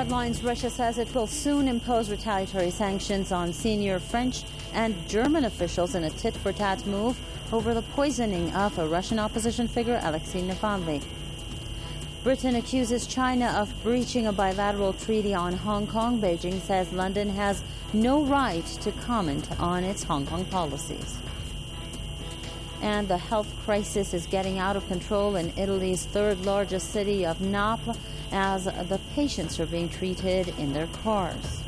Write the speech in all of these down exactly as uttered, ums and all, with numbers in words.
headlines, Russia says it will soon impose retaliatory sanctions on senior French and German officials in a tit-for-tat move over the poisoning of a Russian opposition figure, Alexei Navalny. Britain accuses China of breaching a bilateral treaty on Hong Kong. Beijing says London has no right to comment on its Hong Kong policies. And the health crisis is getting out of control in Italy's third largest city of Naples as the patients are being treated in their cars.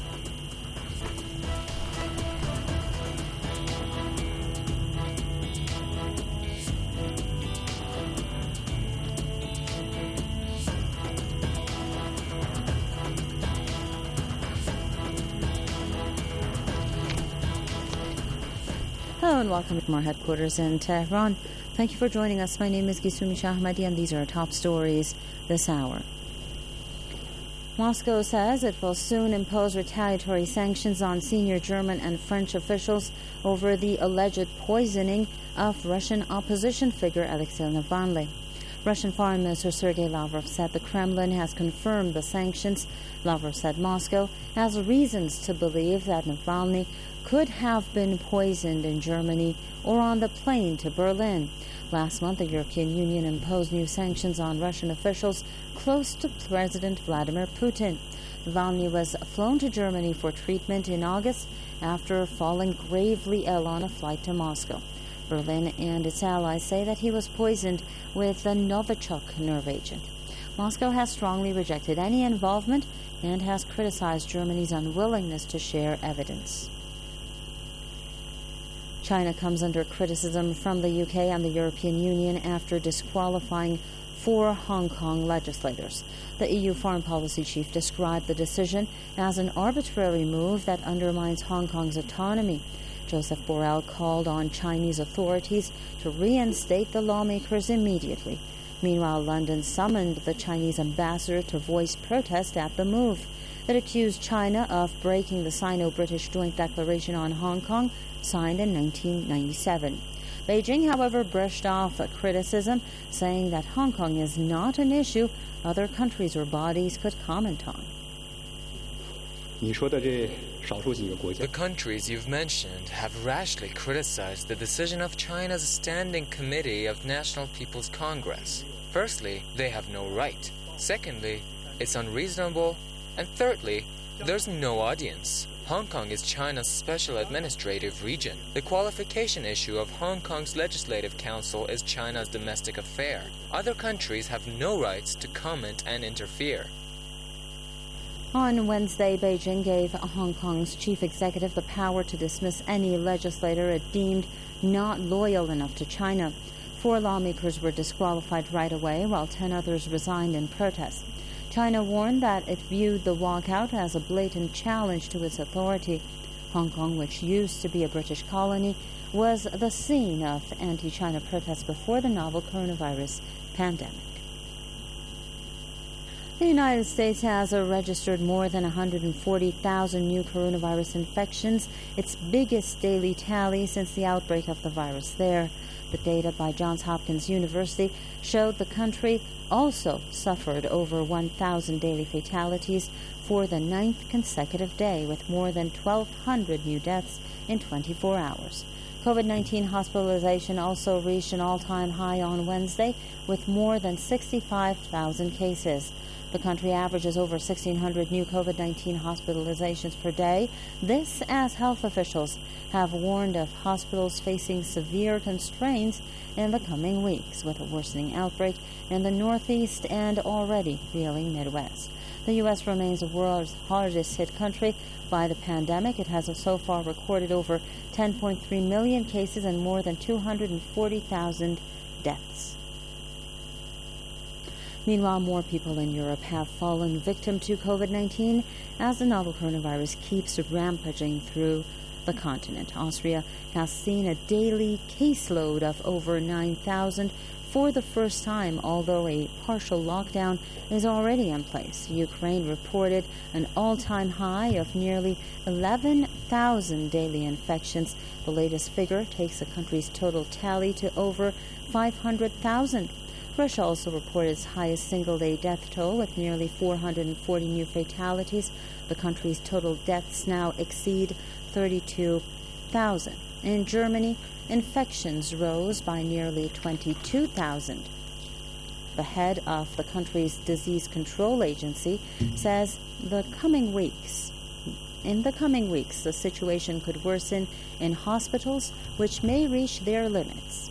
Hello and welcome to our headquarters in Tehran. Thank you for joining us. My name is Gisumi Shahmadi and these are our top stories this hour. Moscow says it will soon impose retaliatory sanctions on senior German and French officials over the alleged poisoning of Russian opposition figure Alexei Navalny. Russian Foreign Minister Sergei Lavrov said the Kremlin has confirmed the sanctions. Lavrov said Moscow has reasons to believe that Navalny could have been poisoned in Germany or on the plane to Berlin. Last month, the European Union imposed new sanctions on Russian officials close to President Vladimir Putin. Navalny was flown to Germany for treatment in August after falling gravely ill on a flight to Moscow. Berlin and its allies say that he was poisoned with the Novichok nerve agent. Moscow has strongly rejected any involvement and has criticized Germany's unwillingness to share evidence. China comes under criticism from the U K and the European Union after disqualifying four Hong Kong legislators. The E U foreign policy chief described the decision as an arbitrary move that undermines Hong Kong's autonomy. Joseph Borrell called on Chinese authorities to reinstate the lawmakers immediately. Meanwhile, London summoned the Chinese ambassador to voice protest at the move. It accused China of breaking the Sino-British Joint Declaration on Hong Kong, signed in nineteen ninety-seven. Beijing, however, brushed off a criticism, saying that Hong Kong is not an issue other countries or bodies could comment on. The countries you've mentioned have rashly criticized the decision of China's Standing Committee of National People's Congress. Firstly, they have no right. Secondly, it's unreasonable. And thirdly, there's no audience. Hong Kong is China's special administrative region. The qualification issue of Hong Kong's Legislative Council is China's domestic affair. Other countries have no rights to comment and interfere. On Wednesday, Beijing gave Hong Kong's chief executive the power to dismiss any legislator it deemed not loyal enough to China. Four lawmakers were disqualified right away, while ten others resigned in protest. China warned that it viewed the walkout as a blatant challenge to its authority. Hong Kong, which used to be a British colony, was the scene of anti-China protests before the novel coronavirus pandemic. The United States has registered more than one hundred forty thousand new coronavirus infections, its biggest daily tally since the outbreak of the virus there. The data by Johns Hopkins University showed the country also suffered over one thousand daily fatalities for the ninth consecutive day, with more than twelve hundred new deaths in twenty-four hours. COVID nineteen hospitalization also reached an all-time high on Wednesday, with more than sixty-five thousand cases. The country averages over sixteen hundred new COVID nineteen hospitalizations per day. This as health officials have warned of hospitals facing severe constraints in the coming weeks, with a worsening outbreak in the Northeast and already reeling Midwest. The U S remains the world's hardest hit country by the pandemic. It has so far recorded over ten point three million cases and more than two hundred forty thousand deaths. Meanwhile, more people in Europe have fallen victim to COVID nineteen as the novel coronavirus keeps rampaging through the continent. Austria has seen a daily caseload of over nine thousand for the first time, although a partial lockdown is already in place. Ukraine reported an all-time high of nearly eleven thousand daily infections. The latest figure takes the country's total tally to over five hundred thousand. Bangladesh also reported its highest single-day death toll with nearly four hundred forty new fatalities. The country's total deaths now exceed thirty-two thousand. In Germany, infections rose by nearly twenty-two thousand. The head of the country's disease control agency says the coming weeks, in the coming weeks, the situation could worsen in hospitals, which may reach their limits.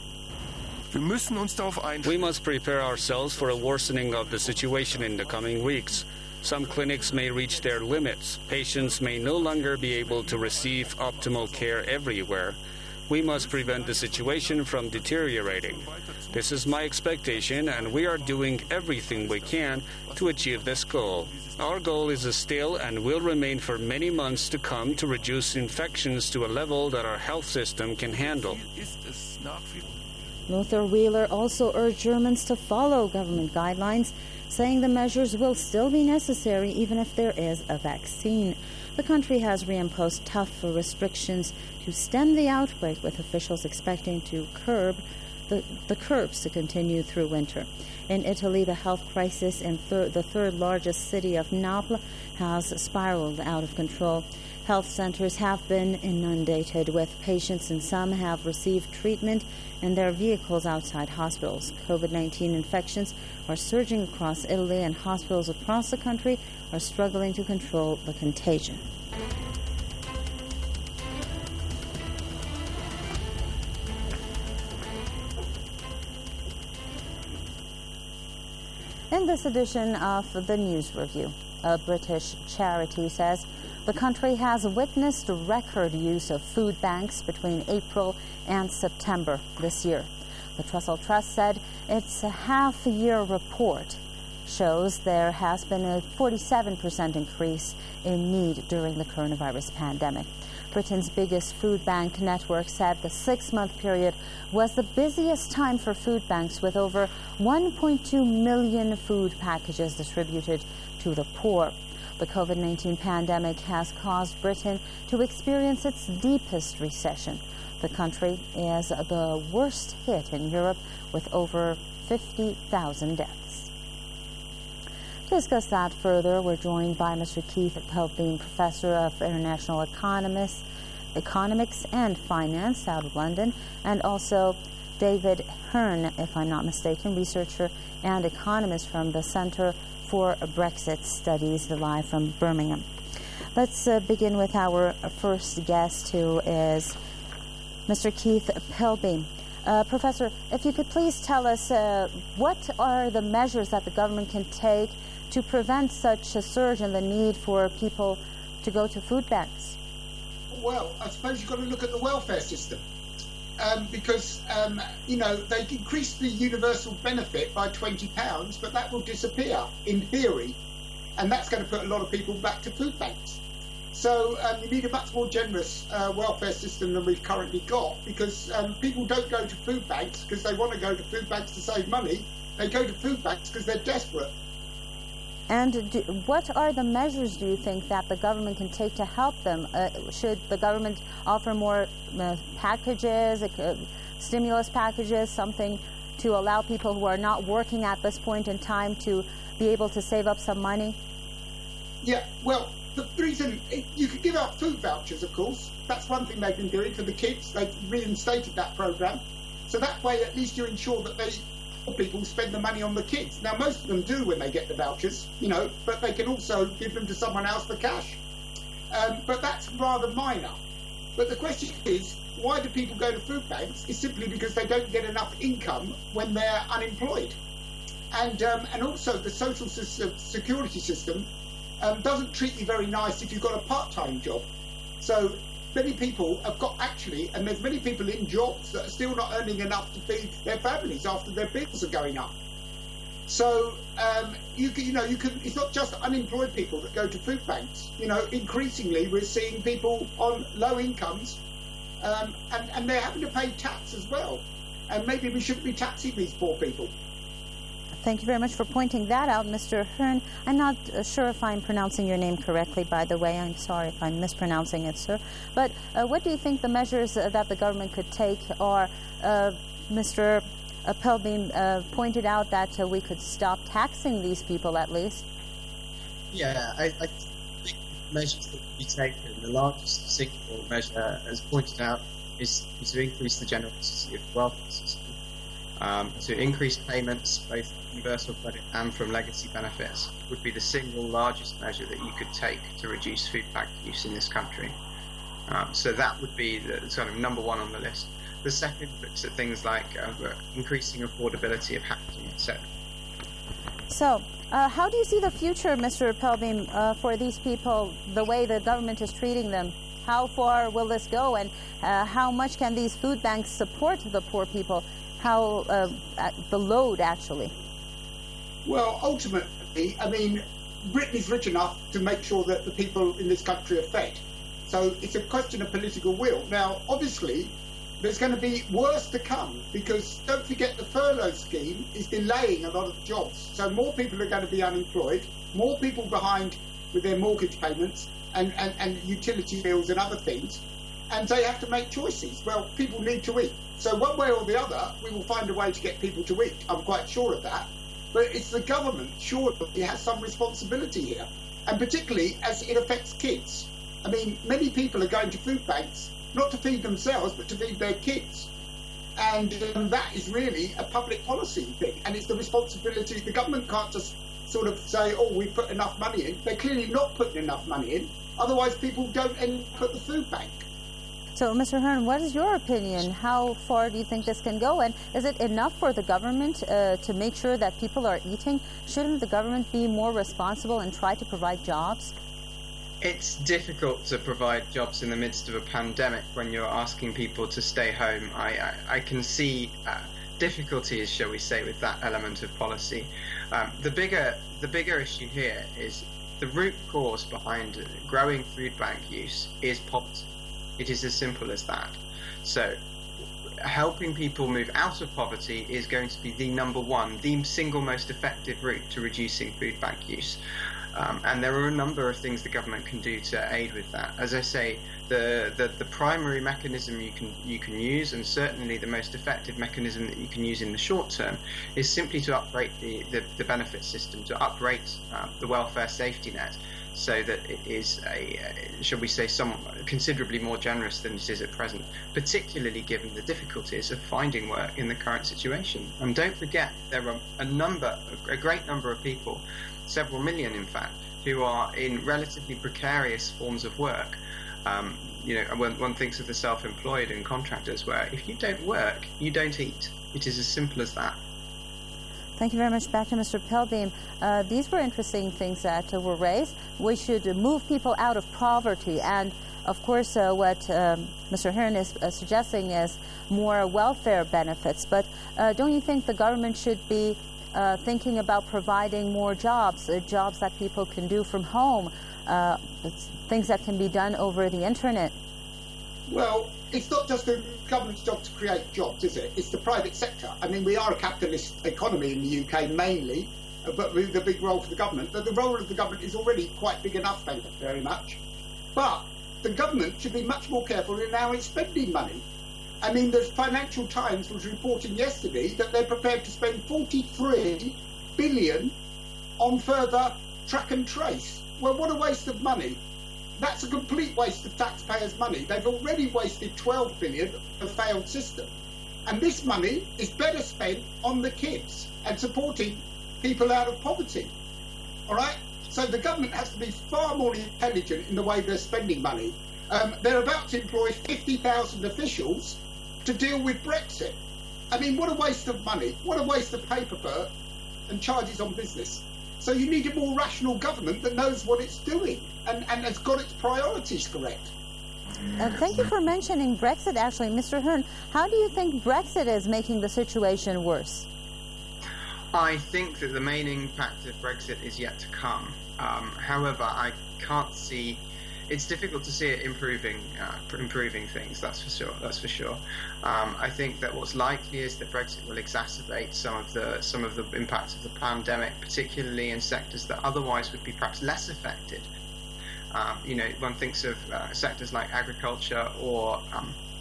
We must prepare ourselves for a worsening of the situation in the coming weeks. Some clinics may reach their limits. Patients may no longer be able to receive optimal care everywhere. We must prevent the situation from deteriorating. This is my expectation, and we are doing everything we can to achieve this goal. Our goal is still and will remain for many months to come to reduce infections to a level that our health system can handle. Lothar Wieler also urged Germans to follow government guidelines, saying the measures will still be necessary even if there is a vaccine. The country has reimposed tough restrictions to stem the outbreak, with officials expecting to curb the, the curbs to continue through winter. In Italy, the health crisis in thir- the third largest city of Naples has spiraled out of control. Health centers have been inundated with patients, and some have received treatment in their vehicles outside hospitals. COVID nineteen infections are surging across Italy, and hospitals across the country are struggling to control the contagion. In this edition of the News Review, a British charity says the country has witnessed record use of food banks between April and September this year. The Trussell Trust said its half-year report shows there has been a forty-seven percent increase in need during the coronavirus pandemic. Britain's biggest food bank network said the six-month period was the busiest time for food banks, with over one point two million food packages distributed to the poor. The COVID nineteen pandemic has caused Britain to experience its deepest recession. The country is the worst hit in Europe, with over fifty thousand deaths. To discuss that further, we're joined by Mister Keith Pelbin, Professor of International Economics, Economics and Finance out of London, and also David Hearn, if I'm not mistaken, researcher and economist from the Centre for Brexit Studies, live from Birmingham. Let's uh, begin with our first guest, who is Mister Keith Pelbin. Uh, Professor, if you could please tell us uh, what are the measures that the government can take to prevent such a surge in the need for people to go to food banks? Well, I suppose you've got to look at the welfare system. Um, because, um, you know, they increased the universal benefit by twenty pounds, but that will disappear in theory. And that's going to put a lot of people back to food banks. So um, you need a much more generous uh, welfare system than we've currently got, because um, people don't go to food banks because they want to go to food banks to save money. They go to food banks because they're desperate. And do, what are the measures, do you think, that the government can take to help them? Uh, should the government offer more uh, packages, uh, stimulus packages, something to allow people who are not working at this point in time to be able to save up some money? Yeah, well, the reason, you could give out food vouchers, of course. That's one thing they've been doing for the kids. They've reinstated that programme. So that way, at least you ensure that they people spend the money on the kids. Now, most of them do when they get the vouchers, you know, but they can also give them to someone else for cash. Um, but that's rather minor. But the question is, why do people go to food banks? It's simply because they don't get enough income when they're unemployed. And um, and also the social system, security system um, doesn't treat you very nice if you've got a part-time job. So many people have got actually, and there's many people in jobs that are still not earning enough to feed their families after their bills are going up. So um, you can, you know, you can. It's not just unemployed people that go to food banks. You know, increasingly we're seeing people on low incomes, um, and and they're having to pay tax as well. And maybe we shouldn't be taxing these poor people. Thank you very much for pointing that out, Mister Hearn. I'm not uh, sure if I'm pronouncing your name correctly, by the way. I'm sorry if I'm mispronouncing it, sir. But uh, what do you think the measures uh, that the government could take are, uh, Mister uh, Pelbeam uh, pointed out that uh, we could stop taxing these people at least. Yeah, I, I think measures that can be taken, the largest single measure, as pointed out, is, is to increase the generosity of the welfare system, um, to increase payments both from universal credit and from legacy benefits would be the single largest measure that you could take to reduce food bank use in this country. Um, so that would be the sort of number one on the list. The second looks at things like uh, increasing affordability of housing, et cetera. So, uh, how do you see the future, Mister Pelbeam, uh, for these people, the way the government is treating them? How far will this go, and uh, how much can these food banks support the poor people? How uh, the load, actually? Well, ultimately, I mean, Britain is rich enough to make sure that the people in this country are fed. So it's a question of political will. Now, obviously, there's going to be worse to come, because don't forget the furlough scheme is delaying a lot of jobs. So more people are going to be unemployed, more people behind with their mortgage payments and, and, and utility bills and other things. And they have to make choices. Well, people need to eat. So one way or the other, we will find a way to get people to eat. I'm quite sure of that. But it's the government, sure, it has some responsibility here. And particularly as it affects kids. I mean, many people are going to food banks not to feed themselves, but to feed their kids. And um, that is really a public policy thing. And it's the responsibility. The government can't just sort of say, oh, we've put enough money in. They're clearly not putting enough money in. Otherwise, people don't end up at the food bank. So, Mister Hearn, what is your opinion? How far do you think this can go? And is it enough for the government uh, to make sure that people are eating? Shouldn't the government be more responsible and try to provide jobs? It's difficult to provide jobs in the midst of a pandemic when you're asking people to stay home. I, I, I can see uh, difficulties, shall we say, with that element of policy. Um, the bigger the bigger issue here is the root cause behind growing food bank use is poverty. It is as simple as that. So helping people move out of poverty is going to be the number one, the single most effective route to reducing food bank use. Um, and there are a number of things the government can do to aid with that. As I say, the, the, the primary mechanism you can you can use, and certainly the most effective mechanism that you can use in the short term, is simply to upgrade the, the, the benefit system, to upgrade uh, the welfare safety net, so that it is, a, uh, shall we say, some considerably more generous than it is at present, particularly given the difficulties of finding work in the current situation. And don't forget, there are a number, a great number of people, several million in fact, who are in relatively precarious forms of work. Um, you know, when one thinks of the self-employed and contractors, where if you don't work, you don't eat. It is as simple as that. Thank you very much. Back to Mister Pelbeam. Uh, these were interesting things that uh, were raised. We should uh, move people out of poverty. And, of course, uh, what um, Mister Hearn is uh, suggesting is more welfare benefits. But uh, don't you think the government should be uh, thinking about providing more jobs, uh, jobs that people can do from home, uh, things that can be done over the Internet? Well, it's not just the government's job to create jobs, is it? It's the private sector. I mean, we are a capitalist economy in the U K mainly, but with the big role for the government. But the role of the government is already quite big enough, thank you very much. But the government should be much more careful in how it's spending money. I mean, the Financial Times was reporting yesterday that they're prepared to spend forty-three billion on further track and trace. Well, what a waste of money. That's a complete waste of taxpayers' money. They've already wasted twelve billion on a failed system. And this money is better spent on the kids and supporting people out of poverty. All right? So the government has to be far more intelligent in the way they're spending money. Um, they're about to employ fifty thousand officials to deal with Brexit. I mean, what a waste of money. What a waste of paper and charges on business. So you need a more rational government that knows what it's doing and, and has got its priorities correct. Uh, thank you for mentioning Brexit, actually. Mister Hearn, how do you think Brexit is making the situation worse? I think that the main impact of Brexit is yet to come. Um, however, I can't see... It's difficult to see it improving uh, improving things, that's for sure. That's for sure. Um, I think that what's likely is that Brexit will exacerbate some of the some of the impacts of the pandemic, particularly in sectors that otherwise would be perhaps less affected. Um, you know, one thinks of uh, sectors like agriculture or um,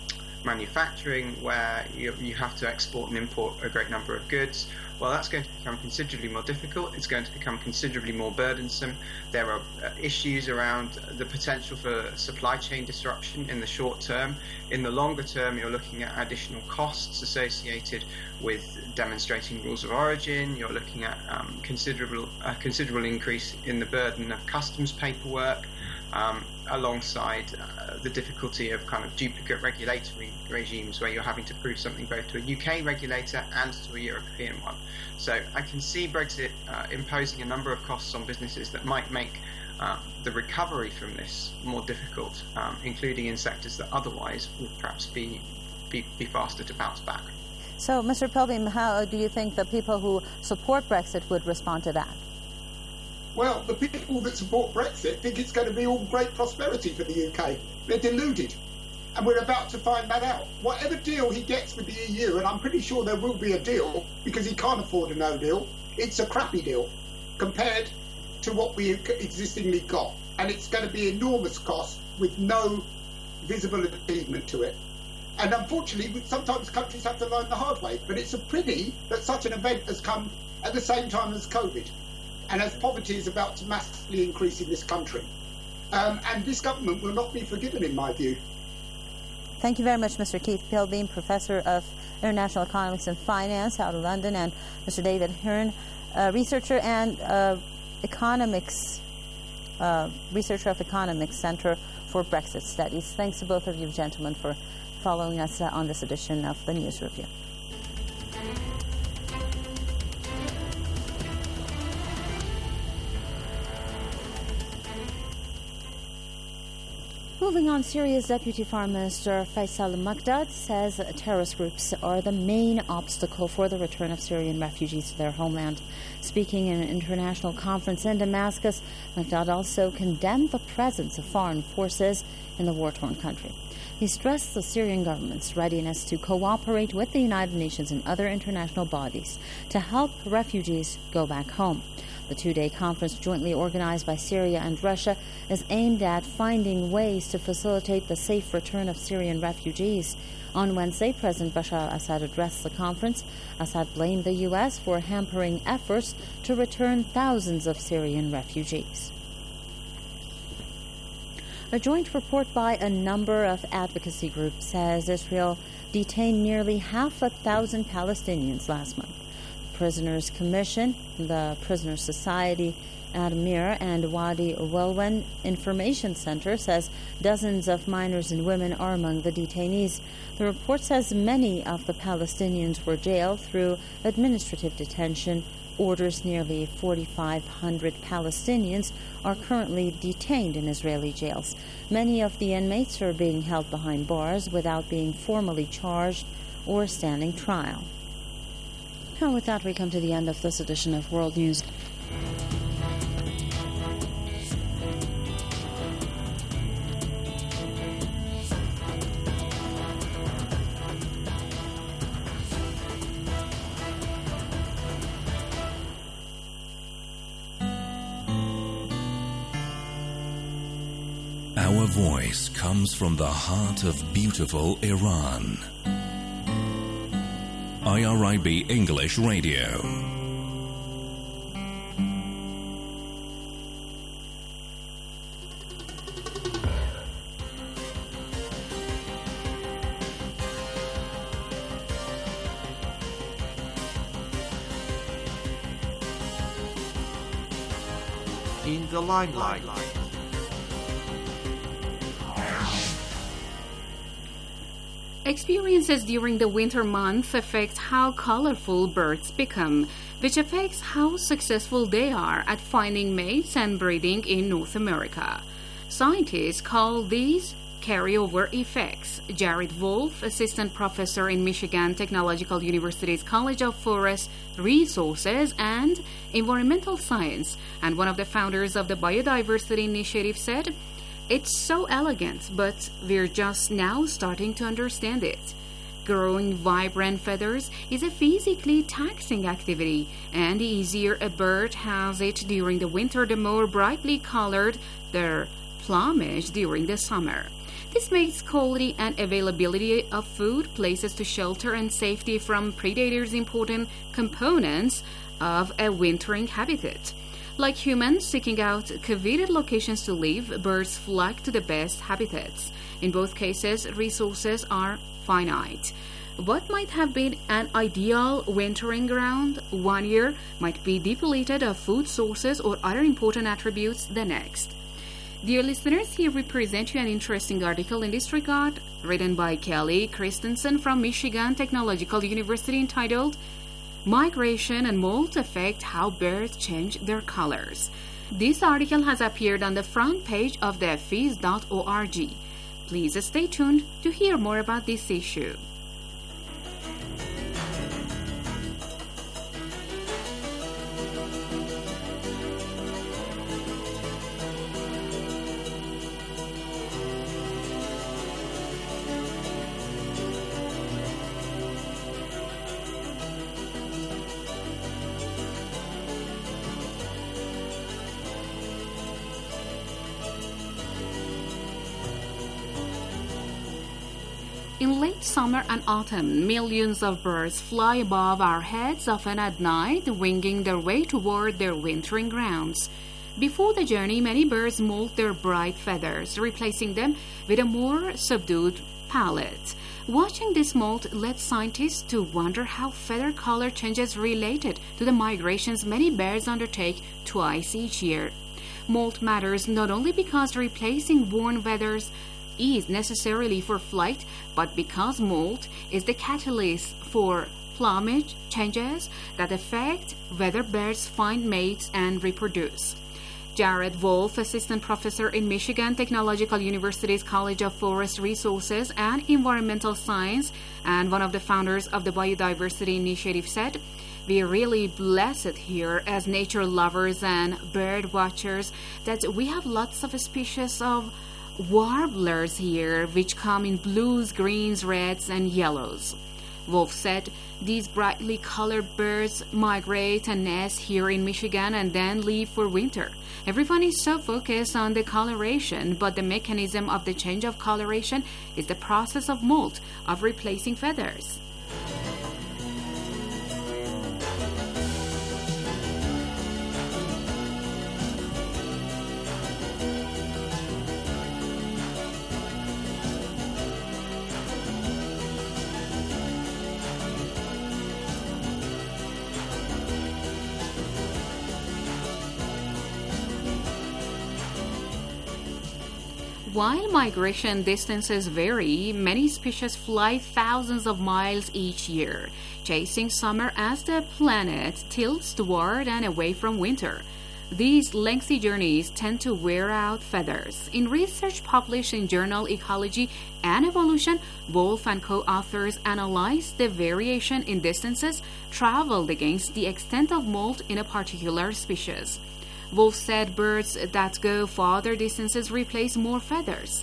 manufacturing, where you, you have to export and import a great number of goods. Well, that's going to become considerably more difficult. It's going to become considerably more burdensome. There are uh, issues around the potential for supply chain disruption in the short term. In the longer term, you're looking at additional costs associated with demonstrating rules of origin. You're looking at um, considerable a considerable increase in the burden of customs paperwork, um, alongside uh, the difficulty of kind of duplicate regulatory regimes where you're having to prove something both to a U K regulator and to a European one. So I can see Brexit uh, imposing a number of costs on businesses that might make uh, the recovery from this more difficult, um, including in sectors that otherwise would perhaps be, be, be faster to bounce back. So, Mister Pilbeam, how do you think the people who support Brexit would respond to that? Well, the people that support Brexit think it's going to be all great prosperity for the U K. They're deluded. And we're about to find that out. Whatever deal he gets with the E U, and I'm pretty sure there will be a deal because he can't afford a no deal, it's a crappy deal compared to what we existingly got. And it's going to be enormous cost with no visible achievement to it. And unfortunately, sometimes countries have to learn the hard way. But it's a pity that such an event has come at the same time as COVID, and as poverty is about to massively increase in this country. Um, and this government will not be forgiven, in my view. Thank you very much, Mister Keith Pilbeam, Professor of International Economics and Finance out of London, and Mister David Hearn, uh, researcher and uh, economics, uh, researcher of Economics Center for Brexit Studies. Thanks to both of you gentlemen for following us uh, on this edition of the News Review. Moving on, Syria's Deputy Foreign Minister Faisal Maqdad says terrorist groups are the main obstacle for the return of Syrian refugees to their homeland. Speaking in an international conference in Damascus, Maqdad also condemned the presence of foreign forces in the war-torn country. He stressed the Syrian government's readiness to cooperate with the United Nations and other international bodies to help refugees go back home. The two-day conference, jointly organized by Syria and Russia, is aimed at finding ways to facilitate the safe return of Syrian refugees. On Wednesday, President Bashar al-Assad addressed the conference. Assad blamed the U S for hampering efforts to return thousands of Syrian refugees. A joint report by a number of advocacy groups says Israel detained nearly half a thousand Palestinians last month. Prisoners Commission, the Prisoner Society, Admir, and Wadi Welwen Information Center says dozens of minors and women are among the detainees. The report says many of the Palestinians were jailed through administrative detention orders. Nearly forty-five hundred Palestinians are currently detained in Israeli jails. Many of the inmates are being held behind bars without being formally charged or standing trial. And with that, we come to the end of this edition of World News. Our voice comes from the heart of beautiful Iran. I R I B English Radio. In the limelight. Experiences during the winter month affect how colorful birds become, which affects how successful they are at finding mates and breeding in North America. Scientists call these carryover effects. Jared Wolf, assistant professor in Michigan Technological University's College of Forest Resources and Environmental Science, and one of the founders of the Biodiversity Initiative, said, "It's so elegant, but we're just now starting to understand it. Growing vibrant feathers is a physically taxing activity, and the easier a bird has it during the winter, the more brightly colored their plumage during the summer. This makes quality and availability of food, places to shelter, and safety from predators important components of a wintering habitat. Like humans seeking out coveted locations to live, birds flock to the best habitats. In both cases, resources are finite. What might have been an ideal wintering ground one year might be depleted of food sources or other important attributes the next. Dear listeners, here we present you an interesting article in this regard, written by Kelly Christensen from Michigan Technological University, entitled Migration and Molt Affect How Birds Change Their Colors. This article has appeared on the front page of the phys dot org. Please stay tuned to hear more about this issue. In late summer and autumn, millions of birds fly above our heads, often at night, winging their way toward their wintering grounds. Before the journey, many birds molt their bright feathers, replacing them with a more subdued palette. Watching this molt led scientists to wonder how feather color changes related to the migrations many birds undertake twice each year. Molt matters not only because replacing worn feathers is necessarily for flight, but because molt is the catalyst for plumage changes that affect whether birds find mates and reproduce. Jared Wolf, assistant professor in Michigan Technological University's College of Forest Resources and Environmental Science and one of the founders of the Biodiversity Initiative, said, "We are really blessed here as nature lovers and bird watchers that we have lots of species of warblers here, which come in blues, greens, reds, and yellows." Wolf said, "These brightly colored birds migrate and nest here in Michigan and then leave for winter. Everyone is so focused on the coloration, but the mechanism of the change of coloration is the process of molt, of replacing feathers." While migration distances vary, many species fly thousands of miles each year, chasing summer as the planet tilts toward and away from winter. These lengthy journeys tend to wear out feathers. In research published in journal Ecology and Evolution, Wolf and co-authors analyzed the variation in distances traveled against the extent of molt in a particular species. Wolf said birds that go farther distances replace more feathers.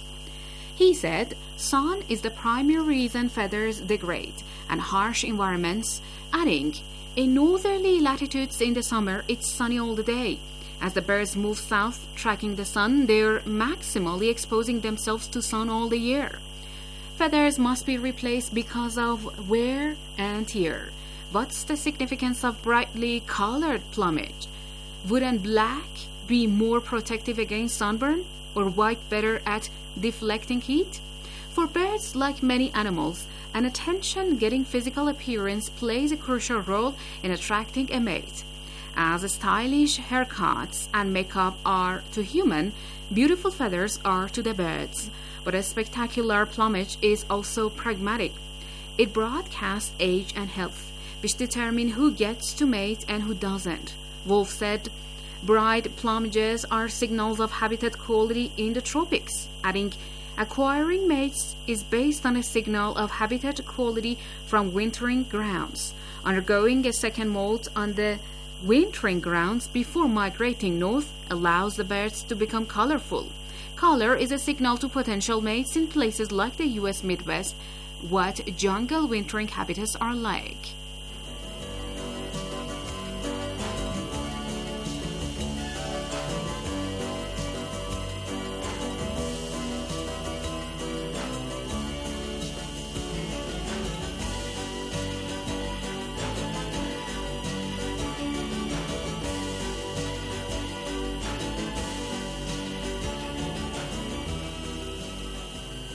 He said sun is the primary reason feathers degrade, and harsh environments, adding, in northerly latitudes in the summer it's sunny all the day. As the birds move south tracking the sun, they're maximally exposing themselves to sun all the year. Feathers must be replaced because of wear and tear. What's the significance of brightly colored plumage? Wouldn't black be more protective against sunburn, or white better at deflecting heat? For birds, like many animals, an attention-getting physical appearance plays a crucial role in attracting a mate. As stylish haircuts and makeup are to human, beautiful feathers are to the birds. But a spectacular plumage is also pragmatic. It broadcasts age and health, which determine who gets to mate and who doesn't. Wolf said, bright plumages are signals of habitat quality in the tropics, adding, acquiring mates is based on a signal of habitat quality from wintering grounds. Undergoing a second molt on the wintering grounds before migrating north allows the birds to become colorful. Color is a signal to potential mates in places like the U S Midwest, what jungle wintering habitats are like.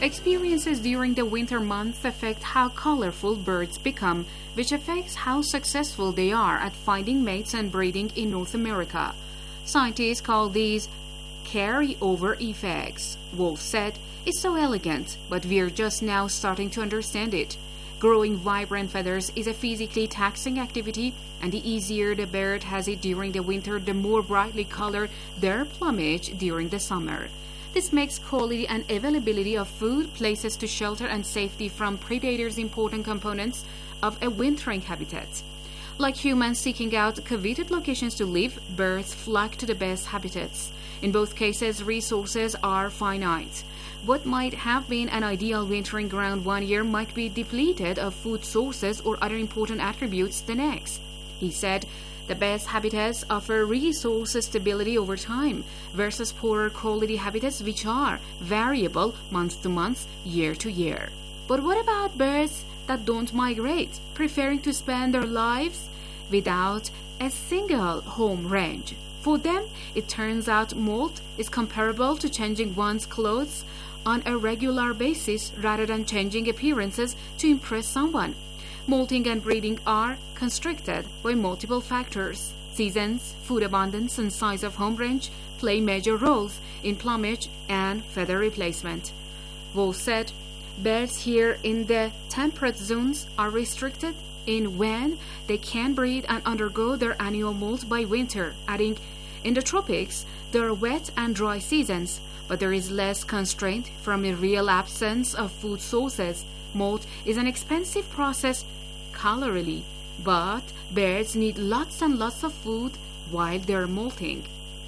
Experiences during the winter months affect how colorful birds become, which affects how successful they are at finding mates and breeding in North America. Scientists call these carry-over effects. Wolf said, "It's so elegant, but we're just now starting to understand it. Growing vibrant feathers is a physically taxing activity, and the easier the bird has it during the winter, the more brightly colored their plumage during the summer. This makes quality and availability of food, places to shelter, and safety from predators important components of a wintering habitat. Like humans seeking out coveted locations to live, birds flock to the best habitats. In both cases, resources are finite. What might have been an ideal wintering ground one year might be depleted of food sources or other important attributes the next." He said, "The best habitats offer resource stability over time versus poorer quality habitats which are variable month to month, year to year." But what about birds that don't migrate, preferring to spend their lives without a single home range? For them, it turns out molt is comparable to changing one's clothes on a regular basis rather than changing appearances to impress someone. Molting and breeding are constricted by multiple factors. Seasons, food abundance, and size of home range play major roles in plumage and feather replacement. Wolf said, "Birds here in the temperate zones are restricted in when they can breed and undergo their annual molt by winter," adding, "In the tropics, there are wet and dry seasons, but there is less constraint from a real absence of food sources. Molt is an expensive process calorically, but birds need lots and lots of food while they're molting."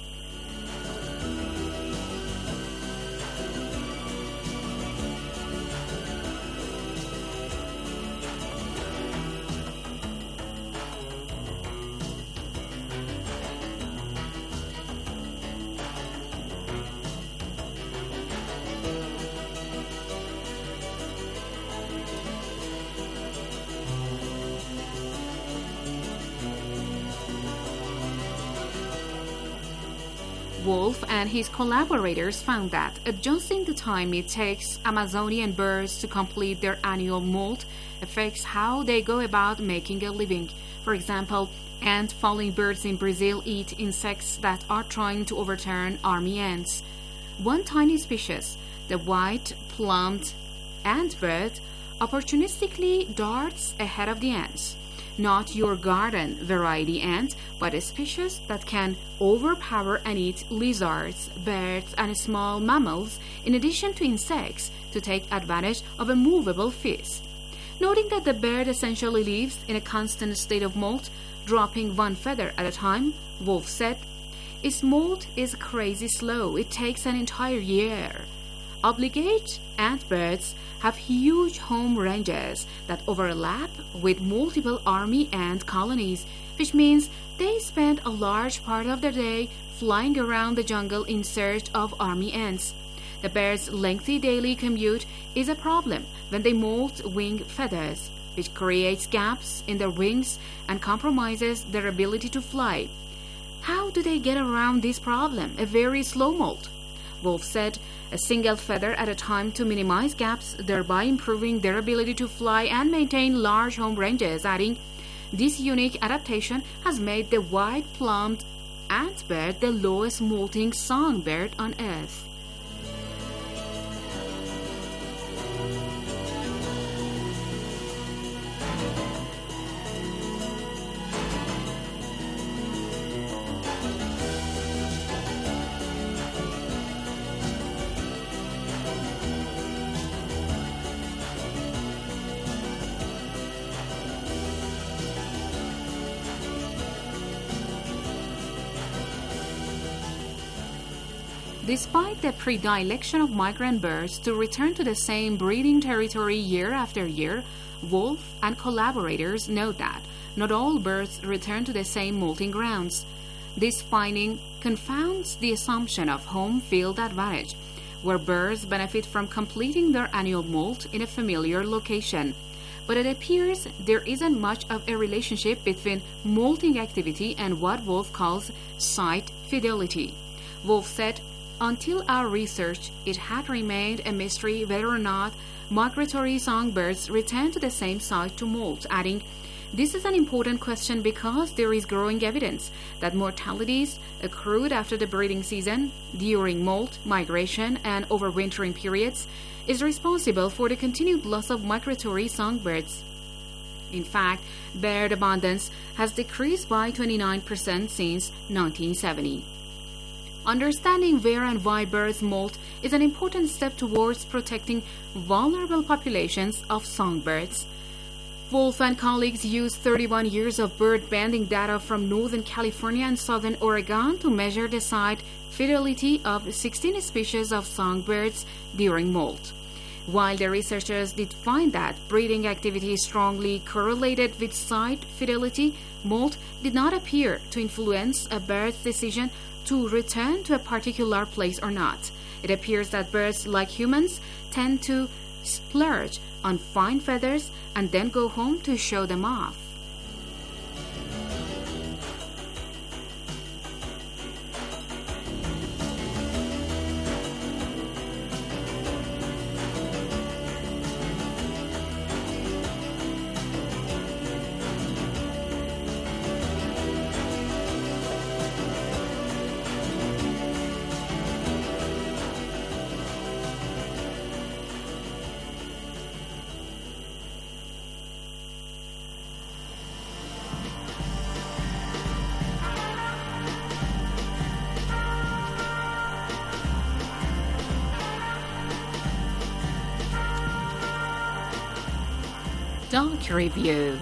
Wolf and his collaborators found that adjusting the time it takes Amazonian birds to complete their annual molt affects how they go about making a living. For example, ant-falling birds in Brazil eat insects that are trying to overturn army ants. One tiny species, the white-plumed antbird, opportunistically darts ahead of the ants. Not your garden variety ant, but a species that can overpower and eat lizards, birds, and small mammals, in addition to insects, to take advantage of a movable feast. Noting that the bird essentially lives in a constant state of molt, dropping one feather at a time, Wolf said, "Its molt is crazy slow. It takes an entire year." Obligate antbirds have huge home ranges that overlap with multiple army ant colonies, which means they spend a large part of their day flying around the jungle in search of army ants. The birds' lengthy daily commute is a problem when they molt wing feathers, which creates gaps in their wings and compromises their ability to fly. How do they get around this problem? A very slow molt. Wolf said, "A single feather at a time to minimize gaps, thereby improving their ability to fly and maintain large home ranges," adding, "This unique adaptation has made the white-plumed antbird the lowest molting songbird on Earth." Despite the predilection of migrant birds to return to the same breeding territory year after year, Wolf and collaborators note that not all birds return to the same molting grounds. This finding confounds the assumption of home field advantage, where birds benefit from completing their annual molt in a familiar location. But it appears there isn't much of a relationship between molting activity and what Wolf calls site fidelity. Wolf said, Until our research, it had remained a mystery whether or not migratory songbirds return to the same site to molt, adding, "This is an important question because there is growing evidence that mortalities accrued after the breeding season, during molt, migration, and overwintering periods is responsible for the continued loss of migratory songbirds. In fact, bird abundance has decreased by twenty-nine percent since nineteen seventy. Understanding where and why birds molt is an important step towards protecting vulnerable populations of songbirds. Wolf and colleagues used thirty-one years of bird banding data from Northern California and Southern Oregon to measure the site fidelity of sixteen species of songbirds during molt. While the researchers did find that breeding activity strongly correlated with site fidelity, molt did not appear to influence a bird's decision to return to a particular place or not. It appears that birds, like humans, tend to splurge on fine feathers and then go home to show them off. Doc Review.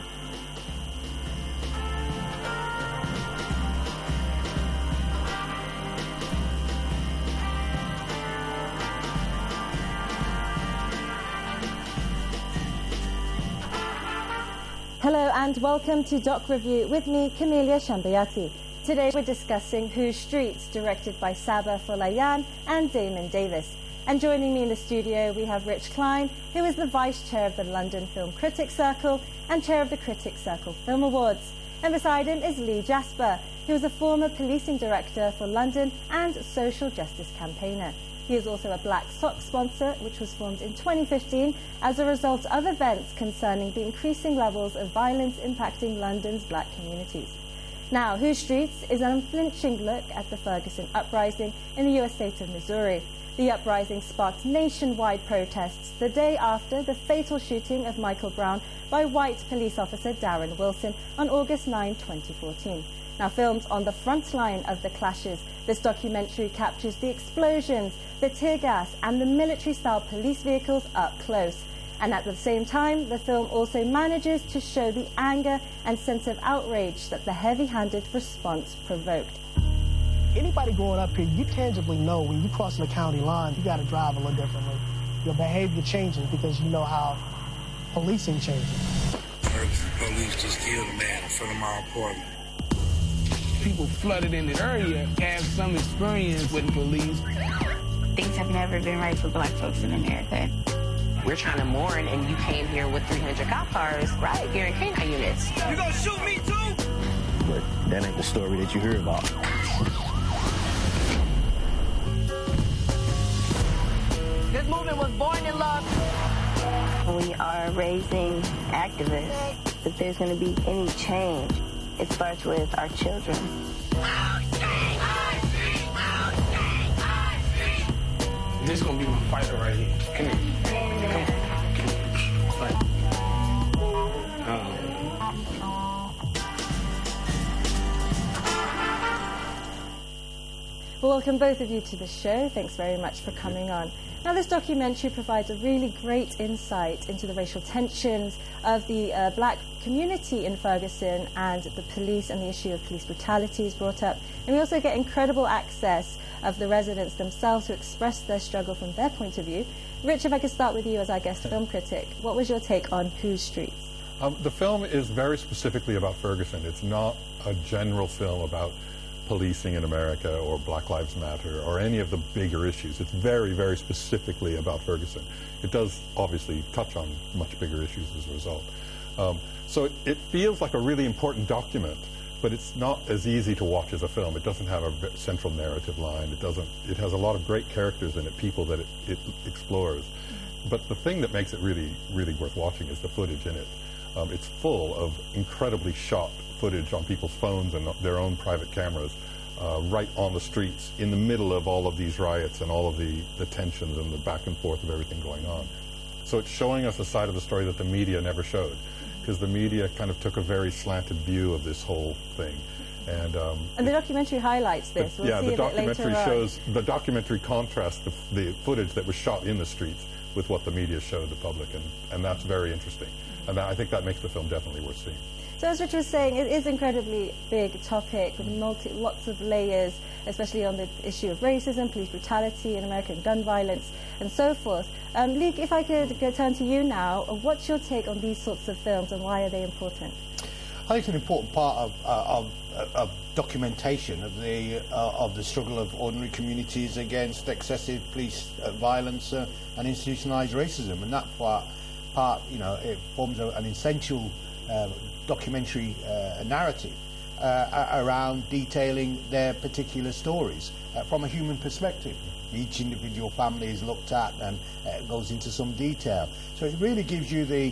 Hello and welcome to Doc Review with me, Camelia Shambayati. Today we're discussing Whose Streets, directed by Saba Folayan and Damon Davis. And joining me in the studio, we have Rich Klein, who is the Vice Chair of the London Film Critics Circle and Chair of the Critics Circle Film Awards. And beside him is Lee Jasper, who is a former policing director for London and social justice campaigner. He is also a Black Sock sponsor, which was formed in twenty fifteen as a result of events concerning the increasing levels of violence impacting London's black communities. Now, Whose Streets is an unflinching look at the Ferguson uprising in the U S state of Missouri. The uprising sparked nationwide protests the day after the fatal shooting of Michael Brown by white police officer Darren Wilson on August ninth, twenty fourteen. Now, filmed on the front line of the clashes, this documentary captures the explosions, the tear gas, and the military-style police vehicles up close. And at the same time, the film also manages to show the anger and sense of outrage that the heavy-handed response provoked. Anybody growing up here, you tangibly know when you cross the county line, you got to drive a little differently. Your behavior changes because you know how policing changes. Ferguson police just killed a man in front of my apartment. People flooded in the area, have some experience with the police. Things have never been right for black folks in America. We're trying to mourn, and you came here with three hundred cop cars, right? You're in canine units. You gonna shoot me too? But that ain't the story that you hear about. This movement was born in love. We are raising activists. If there's going to be any change, it starts with our children. This is going to be my fighter right here. Come here. Come on. Fight. Um. Well, welcome both of you to the show. Thanks very much for coming on. Now, this documentary provides a really great insight into the racial tensions of the uh, black community in Ferguson, and the police and the issue of police brutality is brought up. And we also get incredible access of the residents themselves who express their struggle from their point of view. Rich, if I could start with you as our guest film critic, what was your take on Whose Streets? Um, the film is very specifically about Ferguson. It's not a general film about policing in America or Black Lives Matter or any of the bigger issues. It's very, very specifically about Ferguson. It does obviously touch on much bigger issues as a result. Um, so it, it feels like a really important document but it's not as easy to watch as a film. It doesn't have a v- central narrative line. It doesn't. It has a lot of great characters in it, people that it, it explores. But the thing that makes it really, really worth watching is the footage in it. Um, it's full of incredibly shot footage on people's phones and their own private cameras, uh, right on the streets, in the middle of all of these riots and all of the, the tensions and the back and forth of everything going on. So it's showing us a side of the story that the media never showed, because the media kind of took a very slanted view of this whole thing. And, um, and the documentary highlights this. The, we'll yeah, see the a bit documentary later shows, on. the documentary contrasts the, the footage that was shot in the streets with what the media showed the public, and, and that's very interesting. And that, I think that makes the film definitely worth seeing. So as Rich was saying, it is an incredibly big topic with multi, lots of layers, especially on the issue of racism, police brutality, and American gun violence, and so forth. Um, Lee, if I could go turn to you now, what's your take on these sorts of films and why are they important? I think it's an important part of, uh, of, of documentation of the uh, of the struggle of ordinary communities against excessive police uh, violence uh, and institutionalised racism, and that part, part, you know, it forms a, an essential uh, documentary uh, narrative uh, around detailing their particular stories uh, from a human perspective. Each individual family is looked at and uh, goes into some detail. So it really gives you the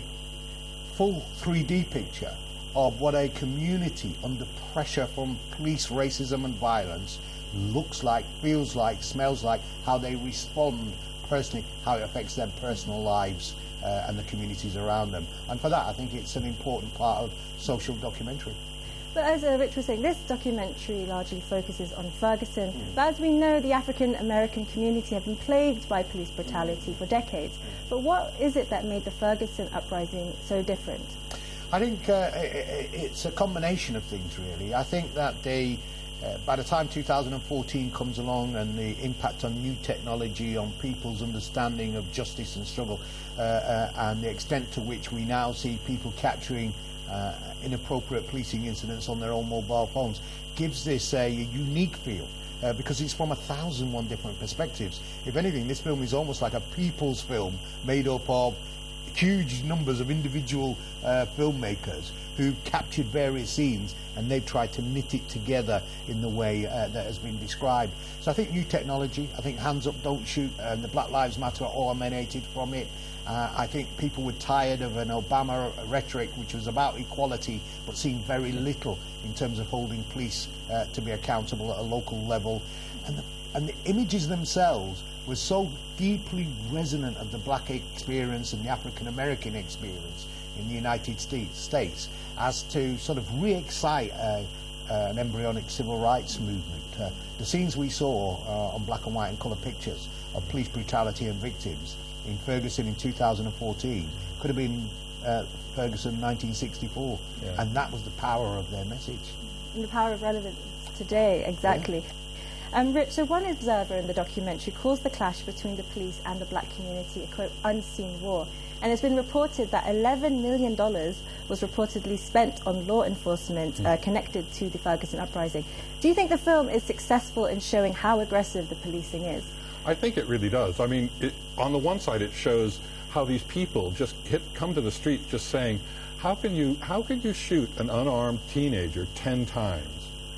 full three D picture of what a community under pressure from police racism and violence looks like, feels like, smells like, how they respond personally, how it affects their personal lives uh, and the communities around them. And for that, I think it's an important part of social documentary. But as uh, Rich was saying, this documentary largely focuses on Ferguson. Mm. But as we know, the African-American community have been plagued by police brutality for decades. But what is it that made the Ferguson uprising so different? I think uh, it's a combination of things, really. I think that they, uh, by the time two thousand fourteen comes along and the impact on new technology, on people's understanding of justice and struggle, uh, uh, and the extent to which we now see people capturing uh, inappropriate policing incidents on their own mobile phones, gives this a, a unique feel. Uh, because it's from a thousand one different perspectives. If anything, this film is almost like a people's film made up of huge numbers of individual uh, filmmakers who captured various scenes, and they've tried to knit it together in the way uh, that has been described. So I think new technology, I think Hands Up, Don't Shoot, and the Black Lives Matter are all emanated from it. Uh, I think people were tired of an Obama rhetoric which was about equality but seemed very little in terms of holding police uh, to be accountable at a local level. And the, and the images themselves were so deeply resonant of the black experience and the African American experience in the United States as to sort of re-excite uh, uh, an embryonic civil rights movement. Uh, the scenes we saw uh, on black and white and colour pictures of police brutality and victims in Ferguson in two thousand fourteen could have been uh, Ferguson nineteen sixty-four, yeah. And that was the power of their message. And the power of relevance today, exactly. Yeah. Um, Rich, so one observer in the documentary calls the clash between the police and the black community a, quote, unseen war. And it's been reported that eleven million dollars was reportedly spent on law enforcement mm. uh, connected to the Ferguson uprising. Do you think the film is successful in showing how aggressive the policing is? I think it really does. I mean, it, on the one side, it shows how these people just hit, come to the street just saying, how can you, how can you shoot an unarmed teenager ten times?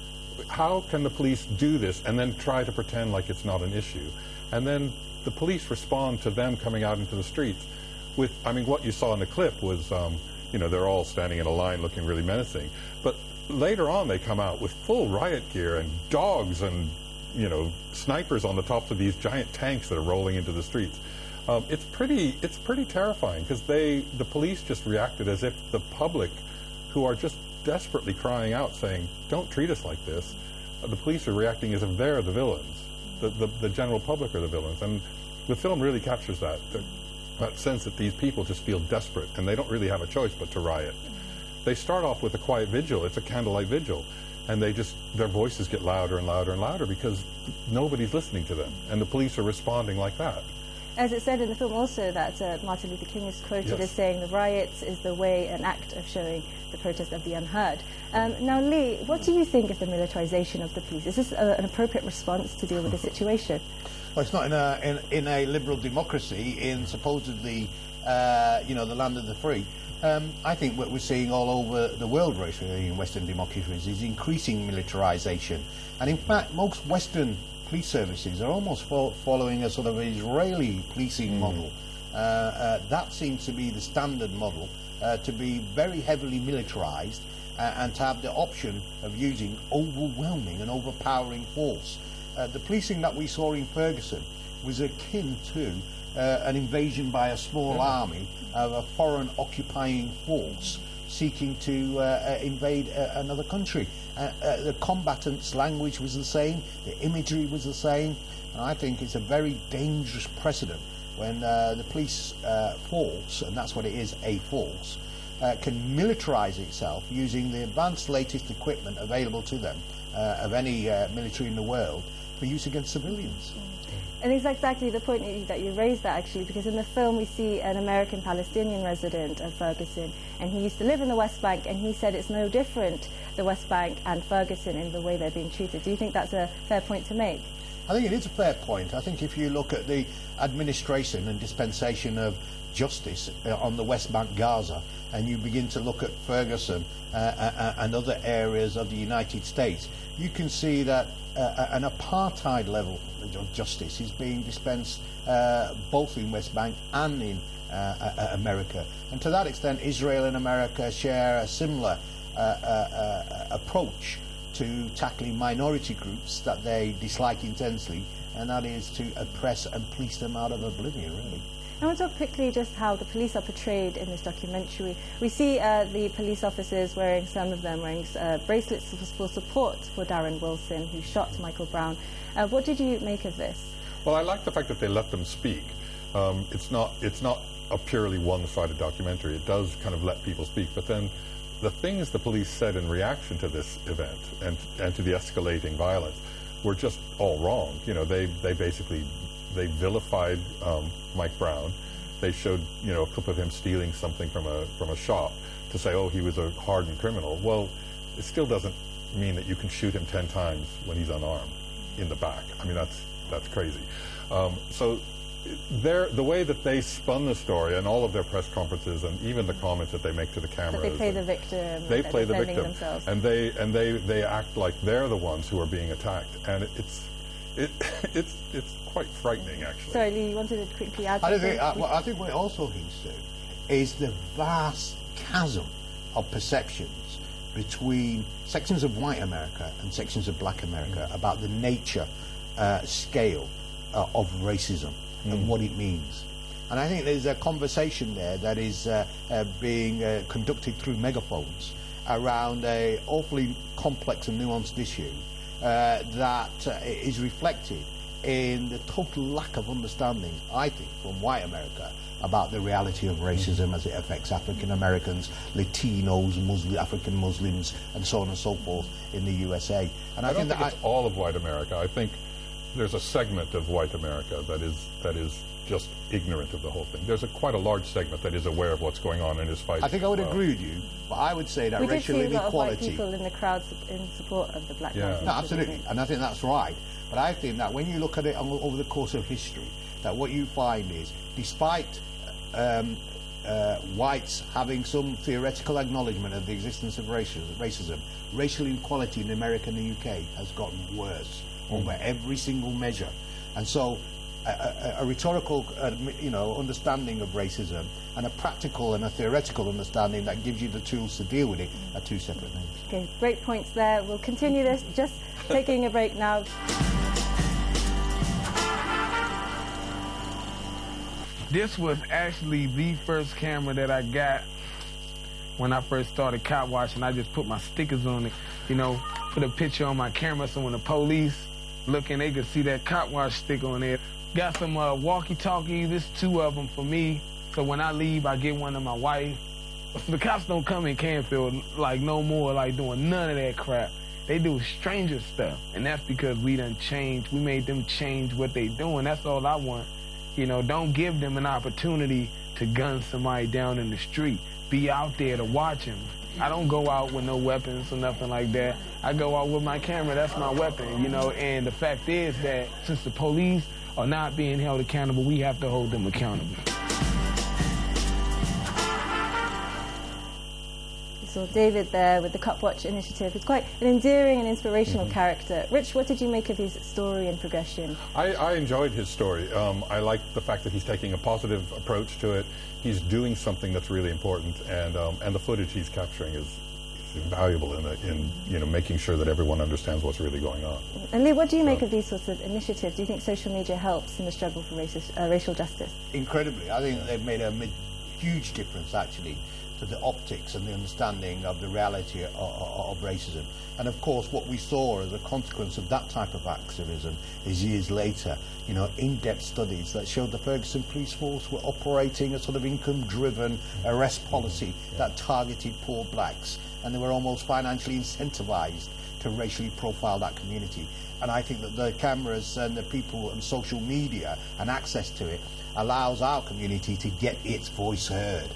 How can the police do this and then try to pretend like it's not an issue? And then the police respond to them coming out into the streets with, I mean, what you saw in the clip was, um, you know, they're all standing in a line looking really menacing. But later on, they come out with full riot gear and dogs and, you know, snipers on the tops of these giant tanks that are rolling into the streets. Um, it's pretty, it's pretty terrifying because they, the police just reacted as if the public, who are just desperately crying out, saying, "Don't treat us like this." Uh, the police are reacting as if they're the villains. The, the the general public are the villains, and the film really captures that, that that sense that these people just feel desperate and they don't really have a choice but to riot. They start off with a quiet vigil. It's a candlelight vigil. And they just, their voices get louder and louder and louder because nobody's listening to them. And the police are responding like that. As it said in the film also that uh, Martin Luther King is quoted yes. as saying the riots is the way, an act of showing the protest of the unheard. Um, now, Lee, what do you think of the militarization of the police? Is this a, an appropriate response to deal with the situation? Well, it's not in a in, in a liberal democracy, in supposedly uh, you know the land of the free. Um, I think what we're seeing all over the world, really, in Western democracies, is increasing militarization. And in fact, most Western police services are almost fo following a sort of Israeli policing mm. model. Uh, uh, that seems to be the standard model, uh, to be very heavily militarized uh, and to have the option of using overwhelming and overpowering force. Uh, the policing that we saw in Ferguson was akin to uh, an invasion by a small mm. army of a foreign occupying force seeking to uh, uh, invade uh, another country. Uh, uh, the combatants' language was the same, the imagery was the same, and I think it's a very dangerous precedent when uh, the police uh, force, and that's what it is, a force, uh, can militarize itself using the advanced latest equipment available to them uh, of any uh, military in the world for use against civilians. And it's exactly the point that you raised that, actually, because in the film we see an American Palestinian resident of Ferguson, and he used to live in the West Bank, and he said it's no different, the West Bank and Ferguson, in the way they're being treated. Do you think that's a fair point to make? I think it is a fair point. I think if you look at the administration and dispensation of justice on the West Bank, Gaza, and you begin to look at Ferguson uh, uh, and other areas of the United States, you can see that uh, an apartheid level of justice is being dispensed uh, both in West Bank and in uh, uh, America. And to that extent, Israel and America share a similar uh, uh, uh, approach to tackling minority groups that they dislike intensely, and that is to oppress and police them out of oblivion, really. I want to talk quickly just how the police are portrayed in this documentary. We see uh, the police officers wearing, some of them wearing uh, bracelets for support for Darren Wilson, who shot Michael Brown. Uh, what did you make of this? Well, I like the fact that they let them speak. Um, it's not it's not a purely one-sided documentary. It does kind of let people speak, but then the things the police said in reaction to this event and and to the escalating violence were just all wrong. You know, they they basically they vilified um, Mike Brown. They showed, you know, a clip of him stealing something from a from a shop to say, oh, he was a hardened criminal. Well, it still doesn't mean that you can shoot him ten times when he's unarmed in the back. I mean, that's that's crazy. Um, so their, the way that they spun the story and all of their press conferences and even the comments that they make to the cameras. But they play the victim. They play the victim. Themselves. And they and they, they act like they're the ones who are being attacked. And it, it's it it's it's quite frightening, actually. Sorry, Lee, you wanted to quickly add I something? think, I, well, I think what it also hints to is the vast chasm of perceptions between sections of white America and sections of black America mm. about the nature, uh, scale uh, of racism mm. and what it means. And I think there's a conversation there that is uh, uh, being uh, conducted through megaphones around a awfully complex and nuanced issue uh, that uh, is reflected in the total lack of understanding, I think, from white America about the reality of racism as it affects African Americans, Latinos, Muslim, African Muslims, and so on and so forth in the U S A. And I, I don't think, think that it's I, all of white America. I think there's a segment of white America that is that is just ignorant of the whole thing. There's a quite a large segment that is aware of what's going on and is fighting. I think I would well. agree with you, but I would say that we racial did see inequality. a lot of white people in the crowd in support of the Black yeah. Lives No, Matter. absolutely, and I think that's right. But I think that when you look at it over the course of history, that what you find is, despite um, uh, whites having some theoretical acknowledgement of the existence of racism, racial inequality in America and the U K has gotten worse mm. over every single measure. And so a, a, a rhetorical uh, you know, understanding of racism and a practical and a theoretical understanding that gives you the tools to deal with it are two separate things. Okay, great points there. We'll continue this, just taking a break now. This was actually the first camera that I got when I first started cop watching. I just put my stickers on it, you know, put a picture on my camera so when the police looking, they could see that cop watch sticker on there. Got some uh, walkie-talkies, there's two of them for me. So when I leave, I get one to my wife. The cops don't come in Canfield like no more, like doing none of that crap. They do stranger stuff, and that's because we done changed. We made them change what they doing. That's all I want. You know, don't give them an opportunity to gun somebody down in the street. Be out there to watch them. I don't go out with no weapons or nothing like that. I go out with my camera. That's my weapon, you know. And the fact is that since the police are not being held accountable, we have to hold them accountable. So David there with the Copwatch initiative. It's quite an endearing and inspirational mm-hmm. character. Rich, what did you make of his story and progression? I, I enjoyed his story. Um, I like the fact that he's taking a positive approach to it. He's doing something that's really important, and um, and the footage he's capturing is, is invaluable in, the, in you know making sure that everyone understands what's really going on. And Lee, what do you so, make of these sorts of initiatives? Do you think social media helps in the struggle for racist, uh, racial justice? Incredibly. I think they've made a mid- huge difference, actually, to the optics and the understanding of the reality of, of, of racism. And of course what we saw as a consequence of that type of activism is years later, you know, in-depth studies that showed the Ferguson police force were operating a sort of income-driven arrest policy yeah. that targeted poor blacks, and they were almost financially incentivized to racially profile that community. And I think that the cameras and the people and social media and access to it allows our community to get its voice heard.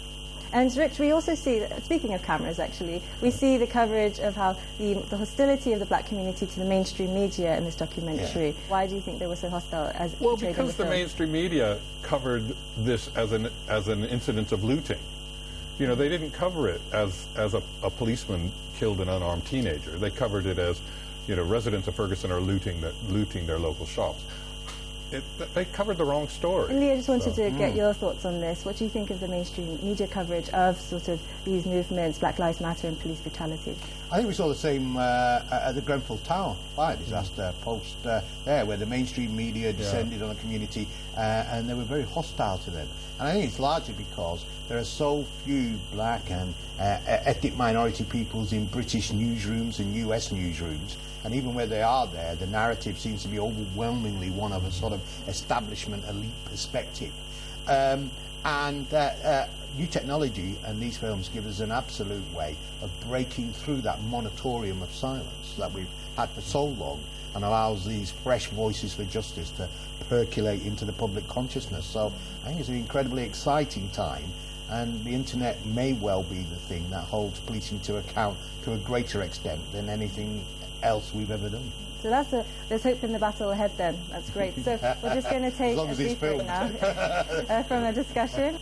And Rich, we also see, speaking of cameras actually, we see the coverage of how the, the hostility of the black community to the mainstream media in this documentary. Yeah. Why do you think they were so hostile as Well, portrayed because in the, the film? mainstream media covered this as an as an incident of looting. You know, they didn't cover it as, as a, a policeman killed an unarmed teenager. They covered it as, you know, residents of Ferguson are looting, the, looting their local shops. It, they covered the wrong story. Lee, I just wanted so. to get mm. your thoughts on this. What do you think of the mainstream media coverage of sort of these movements, Black Lives Matter and police brutality? I think we saw the same uh, at the Grenfell Tower fire disaster mm. post uh, there, where the mainstream media descended yeah. on a community uh, and they were very hostile to them. And I think it's largely because there are so few black and uh, ethnic minority peoples in British newsrooms and U S newsrooms. And even where they are there, the narrative seems to be overwhelmingly one of a sort of establishment elite perspective. Um, and uh, uh, new technology and these films give us an absolute way of breaking through that moratorium of silence that we've had for so long, and allows these fresh voices for justice to percolate into the public consciousness. So I think it's an incredibly exciting time, and the internet may well be the thing that holds policing to account to a greater extent than anything else we've ever done. So that's a, there's hope in the battle ahead then. That's great. So we're just going to take a brief break now uh, from the discussion.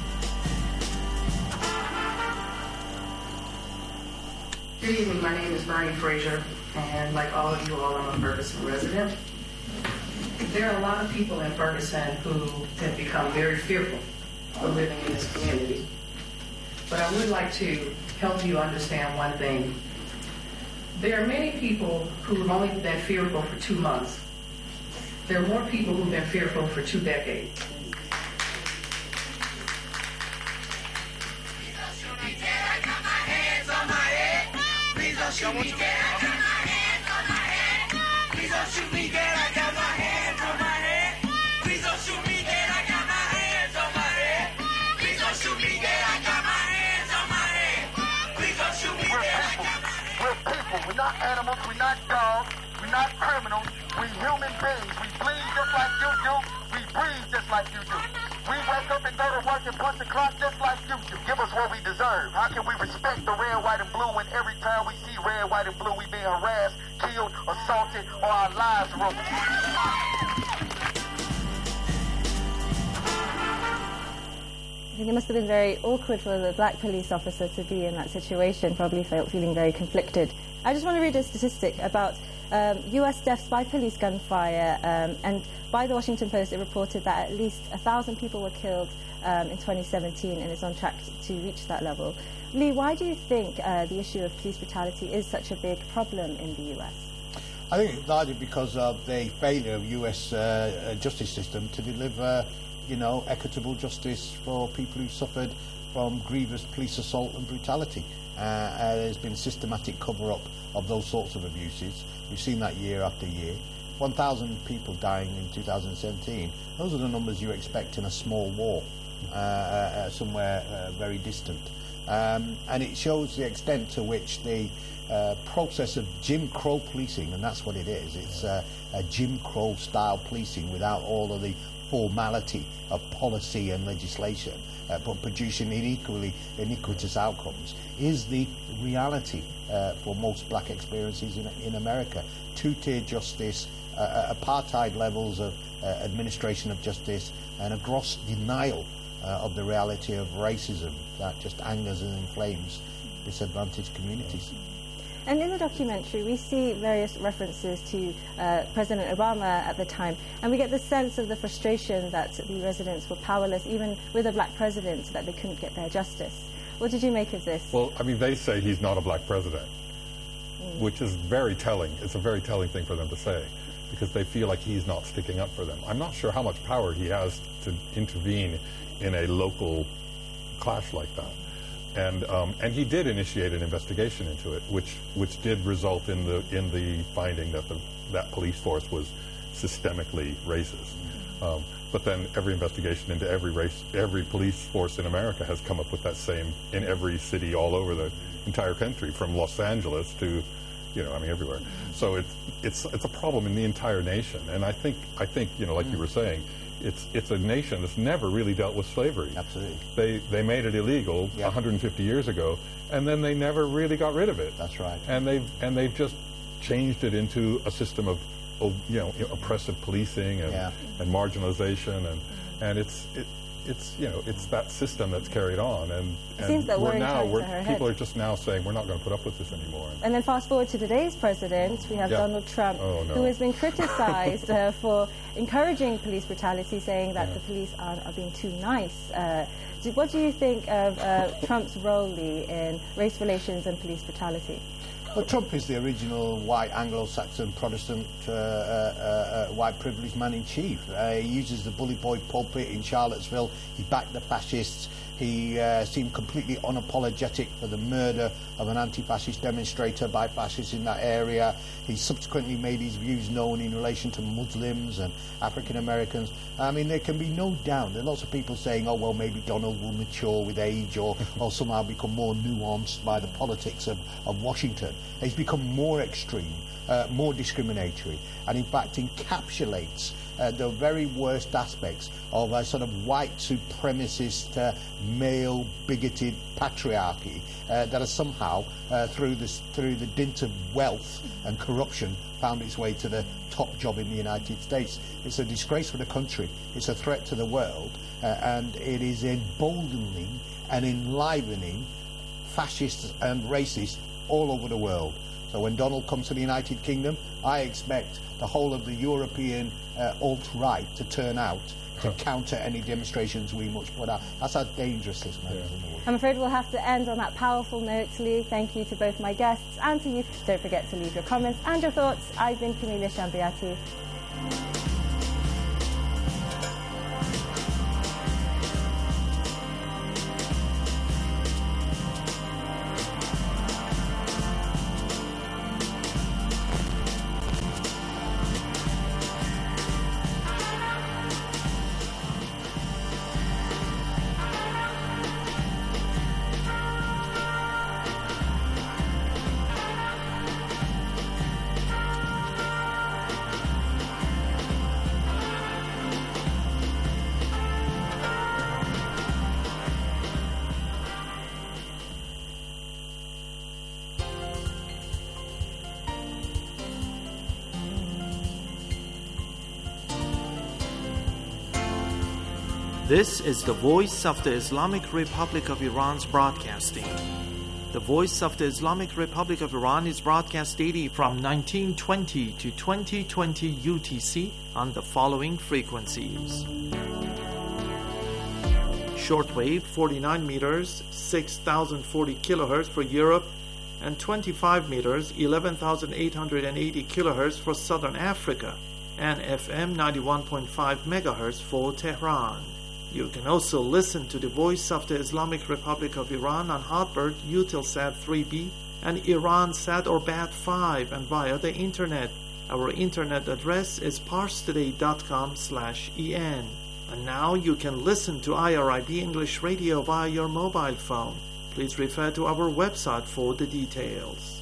Good evening, my name is Bernie Frazier, and like all of you all, I'm a Ferguson resident. There are a lot of people in Ferguson who have become very fearful of living in this community. But I would like to help you understand one thing. There are many people who have only been fearful for two months. There are more people who've been fearful for two decades. Please don't shoot me dead, I got my hands on my head. Please don't shoot me dead, I got my hands on my head. Please don't shoot me dead, I got my hands on my head. Please don't shoot me dead, I got my hands on my head. Please don't shoot me dead, I got my hands. We're people, we're not animals, we're not dogs, we're not criminals, we're human beings. We bleed just like you do, we breathe just like you do. We wake up and go to work and punch the clock just like you do. Give us what we deserve. How can we respect the red, white, and blue when every time we see red, white, and blue we being harassed, killed, assaulted, or our lives ruined? I think it must have been very awkward for the black police officer to be in that situation, probably felt feeling very conflicted. I just want to read a statistic about um, U S deaths by police gunfire, um, and by the Washington Post it reported that at least one thousand people were killed um, in twenty seventeen, and it's on track to reach that level. Lee, why do you think uh, the issue of police brutality is such a big problem in the U S? I think it's largely because of the failure of U S uh, justice system to deliver, you know, equitable justice for people who suffered from grievous police assault and brutality. Uh, uh, there's been systematic cover-up of those sorts of abuses. We've seen that year after year. one thousand people dying in two thousand seventeen. Those are the numbers you expect in a small war, uh, uh, somewhere uh, very distant. Um, and it shows the extent to which the uh, process of Jim Crow policing, and that's what it is, it's uh, a Jim Crow style policing without all of the formality of policy and legislation, uh, but producing unequally iniquitous outcomes, is the reality uh, for most black experiences in, in America. Two-tier justice, uh, apartheid levels of uh, administration of justice, and a gross denial uh, of the reality of racism that just angers and inflames disadvantaged communities. And in the documentary, we see various references to uh, President Obama at the time, and we get the sense of the frustration that the residents were powerless, even with a black president, that they couldn't get their justice. What did you make of this? Well, I mean, they say he's not a black president, mm. which is very telling. It's a very telling thing for them to say, because they feel like he's not sticking up for them. I'm not sure how much power he has to intervene in a local clash like that. And um, and he did initiate an investigation into it, which which did result in the in the finding that the that police force was systemically racist. Um, but then every investigation into every race, every police force in America has come up with that same in every city all over the entire country, from Los Angeles to, you know, I mean everywhere. So it's it's it's a problem in the entire nation. And I think I think you know, like you were saying, It's it's a nation that's never really dealt with slavery. Absolutely. They they made it illegal yep. one hundred fifty years ago, and then they never really got rid of it. That's right. And they've and they've just changed it into a system of, of you know oppressive policing and yeah. and marginalization, and and it's it, it's you know it's that system that's carried on, and, and seems that we're we're now we're, people head. are just now saying we're not going to put up with this anymore. And then fast forward to today's president, we have yeah. Donald Trump, oh, no. who has been criticized uh, for encouraging police brutality, saying that yeah. the police are, are being too nice. Uh, do, what do you think of uh, Trump's role, Lee, in race relations and police brutality? Well, Trump is the original white Anglo-Saxon Protestant uh, uh, uh, white privileged man in chief. Uh, he uses the bully boy pulpit in Charlottesville. He backed the fascists. He uh, seemed completely unapologetic for the murder of an anti-fascist demonstrator by fascists in that area. He subsequently made his views known in relation to Muslims and African Americans. I mean, there can be no doubt. There are lots of people saying, oh, well, maybe Donald will mature with age or, or somehow become more nuanced by the politics of, of Washington. He's become more extreme, uh, more discriminatory, and in fact encapsulates Uh, the very worst aspects of a sort of white supremacist, uh, male, bigoted patriarchy uh, that has somehow, uh, through this, through the dint of wealth and corruption, found its way to the top job in the United States. It's a disgrace for the country. It's a threat to the world, uh, and it is emboldening and enlivening fascists and racists all over the world. So when Donald comes to the United Kingdom, I expect the whole of the European uh, alt-right to turn out to counter any demonstrations we much put out. That's how dangerous this man is in the world. I'm afraid we'll have to end on that powerful note, Lee. Thank you to both my guests and to you. Don't forget to leave your comments and your thoughts. I've been Camelia Shambiati. This is the Voice of the Islamic Republic of Iran's broadcasting. The Voice of the Islamic Republic of Iran is broadcast daily from nineteen twenty to twenty twenty U T C on the following frequencies. Shortwave forty-nine meters, six thousand forty kilohertz for Europe, and twenty-five meters, eleven thousand eight hundred eighty kilohertz for Southern Africa, and F M ninety-one point five megahertz for Tehran. You can also listen to the Voice of the Islamic Republic of Iran on Hotbird, Eutelsat three B, and Iransat or Bat five, and via the internet. Our internet address is parstoday.com slash en. And now you can listen to I R I B English Radio via your mobile phone. Please refer to our website for the details.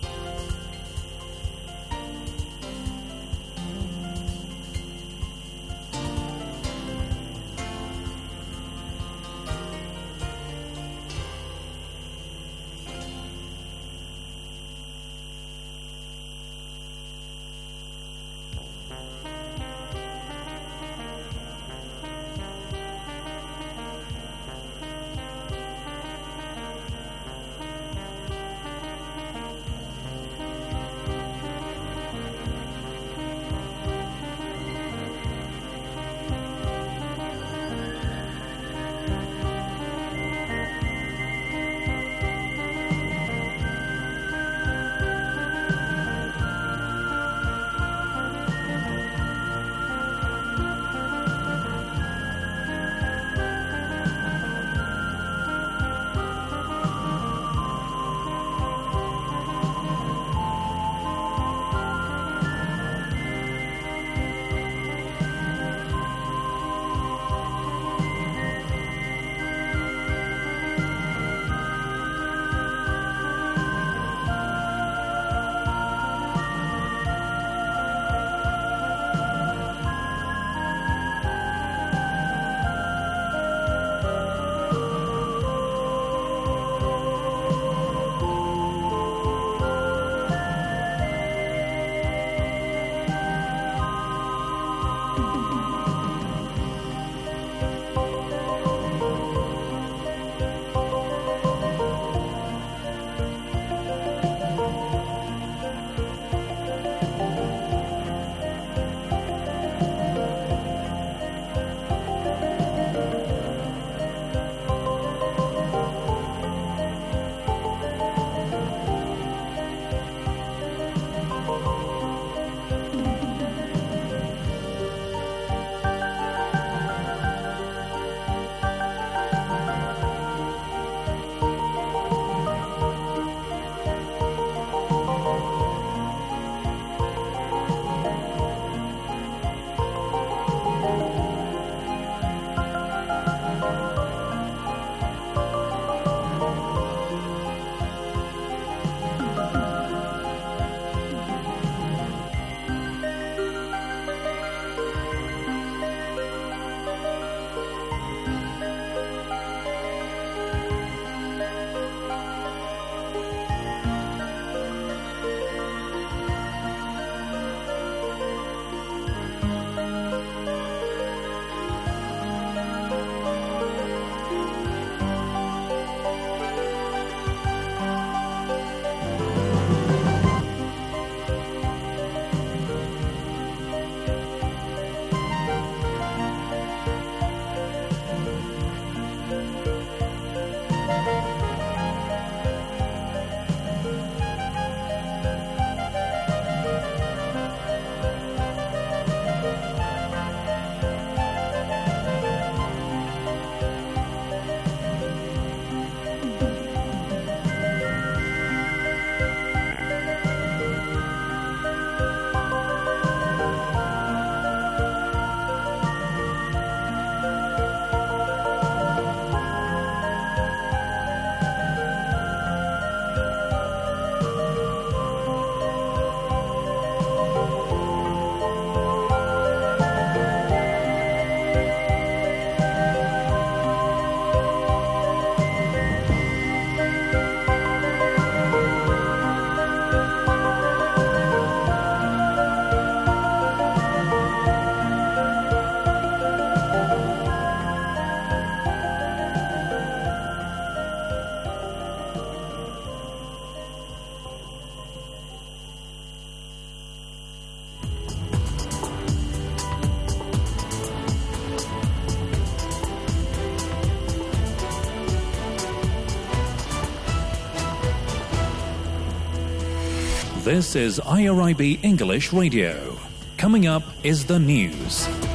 This is I R I B English Radio. Coming up is the news.